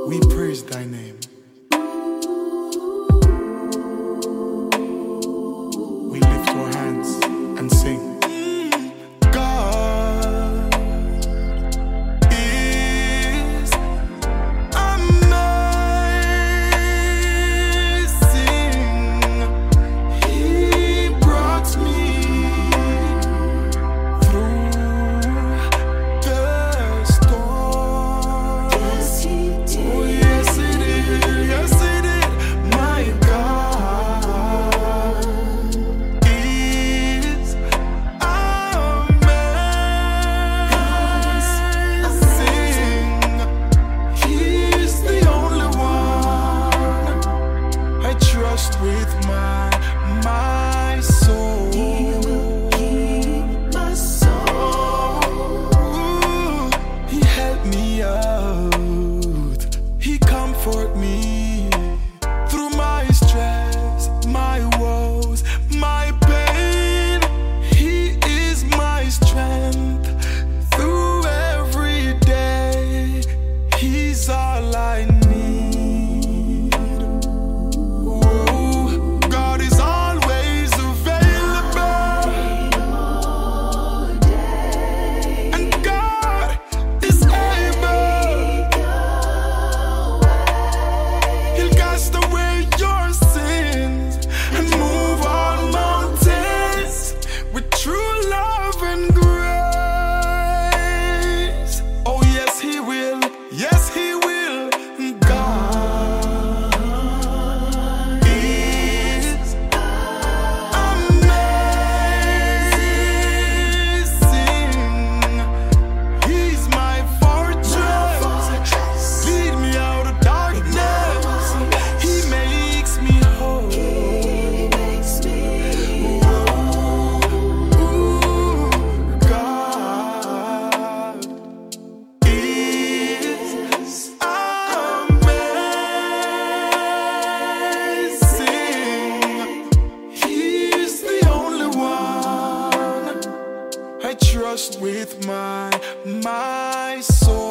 We praise thy name. We lift our hands and sing. God is amazing. He brought me through the storm. Yes, he did. Oh, yes, he did. Yes, he did. My God is amazing. He's the only one I trust with my soul. He will keep my soul. Ooh, he helped me out. He comfort me through my stress, my woes, my pain. He is my strength through every day. He's all I need. Whoa, God is always available. And God is able. He'll cast away your sins and move all mountains with true love and grace. Oh, yes, he will. Yes, he will. God is amazing. He's my fortress. Lead me out of darkness. He makes me whole. He makes me Ooh, God is amazing. He's the only one I trust with my soul.